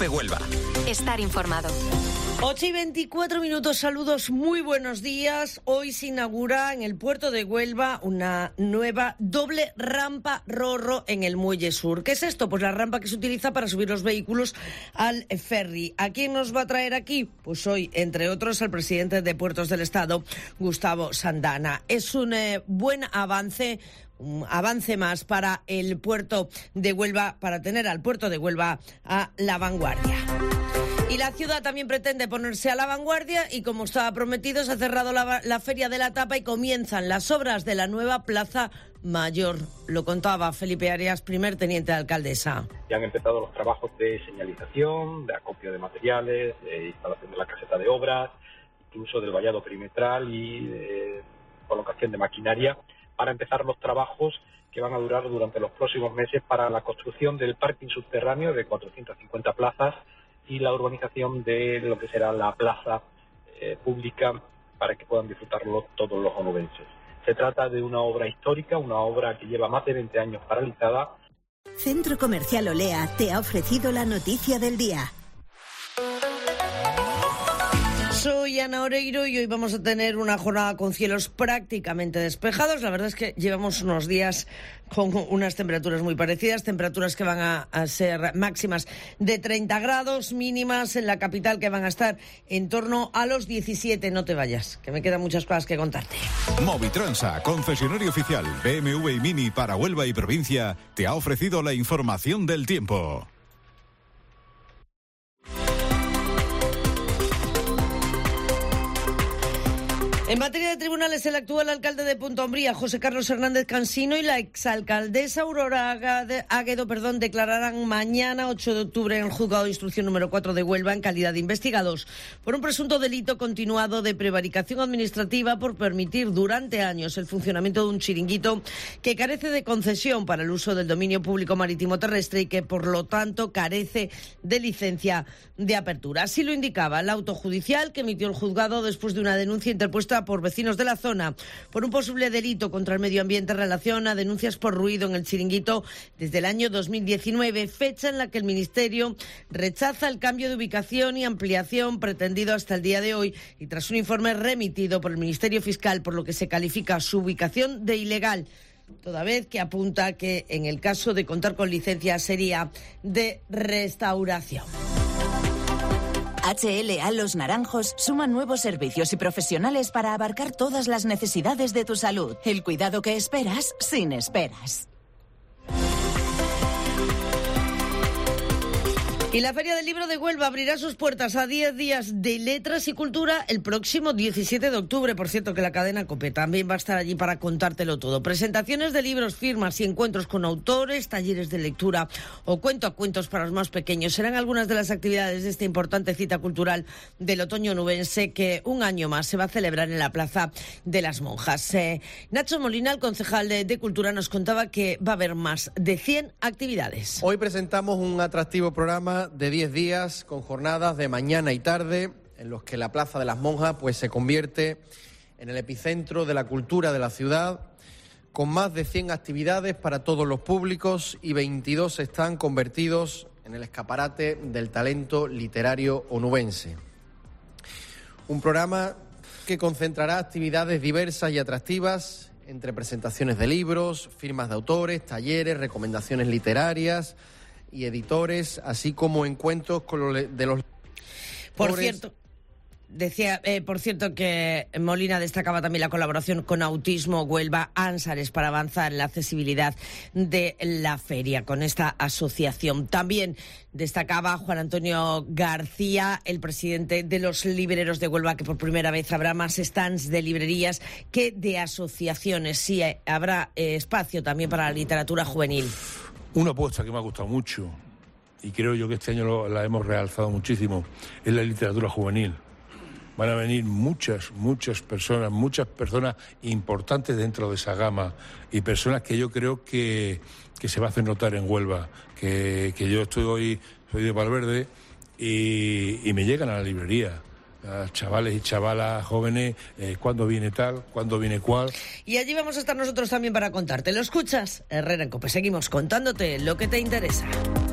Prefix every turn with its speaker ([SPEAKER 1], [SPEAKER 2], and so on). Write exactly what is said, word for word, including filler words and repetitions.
[SPEAKER 1] de Huelva.
[SPEAKER 2] Estar informado.
[SPEAKER 3] ocho y veinticuatro minutos, saludos, muy buenos días. Hoy se inaugura en el puerto de Huelva una nueva doble rampa Ro-Ro en el Muelle Sur. ¿Qué es esto? Pues la rampa que se utiliza para subir los vehículos al ferry. ¿A quién nos va a traer aquí? Pues hoy, entre otros, al presidente de Puertos del Estado, Gustavo Sandana. Es un eh, buen avance, un avance más para el puerto de Huelva, para tener al puerto de Huelva a la vanguardia. Y la ciudad también pretende ponerse a la vanguardia y, como estaba prometido, se ha cerrado la, la Feria de la Tapa y comienzan las obras de la nueva Plaza Mayor. Lo contaba Felipe Arias, primer teniente de alcaldesa.
[SPEAKER 4] Ya han empezado los trabajos de señalización, de acopio de materiales, de instalación de la caseta de obras, incluso del vallado perimetral y de colocación de maquinaria para empezar los trabajos que van a durar durante los próximos meses para la construcción del parking subterráneo de cuatrocientas cincuenta plazas y la urbanización de lo que será la plaza eh, pública para que puedan disfrutarlo todos los onubenses. Se trata de una obra histórica, una obra que lleva más de veinte años paralizada.
[SPEAKER 5] Centro Comercial Olea te ha ofrecido la noticia del día.
[SPEAKER 3] Soy Ana Oreiro y hoy vamos a tener una jornada con cielos prácticamente despejados. La verdad es que llevamos unos días con unas temperaturas muy parecidas, temperaturas que van a, a ser máximas de treinta grados, mínimas en la capital que van a estar en torno a los diecisiete. No te vayas, que me quedan muchas cosas que contarte.
[SPEAKER 6] Movitransa, concesionario oficial B M W y Mini para Huelva y provincia, te ha ofrecido la información del tiempo.
[SPEAKER 3] En materia de tribunales, el actual alcalde de Punta Umbría, José Carlos Hernández Cansino, y la exalcaldesa Aurora Águedo, perdón, declararán mañana, ocho de octubre, en el juzgado de instrucción número cuatro de Huelva, en calidad de investigados por un presunto delito continuado de prevaricación administrativa por permitir durante años el funcionamiento de un chiringuito que carece de concesión para el uso del dominio público marítimo terrestre y que, por lo tanto, carece de licencia de apertura. Así lo indicaba el auto judicial que emitió el juzgado después de una denuncia interpuesta por vecinos de la zona por un posible delito contra el medio ambiente en relación a denuncias por ruido en el chiringuito desde el año dos mil diecinueve, fecha en la que el Ministerio rechaza el cambio de ubicación y ampliación pretendido hasta el día de hoy y tras un informe remitido por el Ministerio Fiscal, por lo que se califica su ubicación de ilegal, toda vez que apunta que en el caso de contar con licencia sería de restauración.
[SPEAKER 7] H L A Los Naranjos suma nuevos servicios y profesionales para abarcar todas las necesidades de tu salud. El cuidado que esperas sin esperas.
[SPEAKER 3] Y la Feria del Libro de Huelva abrirá sus puertas a diez días de letras y cultura el próximo diecisiete de octubre. Por cierto, que la cadena COPE también va a estar allí para contártelo todo. Presentaciones de libros, firmas y encuentros con autores, talleres de lectura o cuento a cuentos para los más pequeños serán algunas de las actividades de esta importante cita cultural del otoño onubense que un año más se va a celebrar en la Plaza de las Monjas. Eh, Nacho Molina, el concejal de, de Cultura, nos contaba que va a haber más de cien actividades.
[SPEAKER 8] Hoy presentamos un atractivo programa de diez días con jornadas de mañana y tarde en los que la Plaza de las Monjas pues se convierte en el epicentro de la cultura de la ciudad, con más de cien actividades para todos los públicos y veintidós están convertidos en el escaparate del talento literario onubense. Un programa que concentrará actividades diversas y atractivas entre presentaciones de libros, firmas de autores, talleres, recomendaciones literarias y editores, así como encuentros con los de los...
[SPEAKER 3] Por cierto, decía, eh, por cierto que Molina destacaba también la colaboración con Autismo Huelva Ansares para avanzar en la accesibilidad de la feria con esta asociación. También destacaba Juan Antonio García, el presidente de los libreros de Huelva, que por primera vez habrá más stands de librerías que de asociaciones. Sí, habrá eh, espacio también para la literatura juvenil.
[SPEAKER 9] Una apuesta que me ha gustado mucho, y creo yo que este año lo, la hemos realzado muchísimo, es la literatura juvenil. Van a venir muchas, muchas personas, muchas personas importantes dentro de esa gama y personas que yo creo que, que se va a hacer notar en Huelva, que, que yo estoy hoy, soy de Valverde y, y me llegan a la librería. A chavales y chavalas jóvenes, eh, cuándo viene tal, cuándo viene cual.
[SPEAKER 3] Y allí vamos a estar nosotros también para contarte. ¿Lo escuchas? Herrera en COPE. Seguimos contándote lo que te interesa.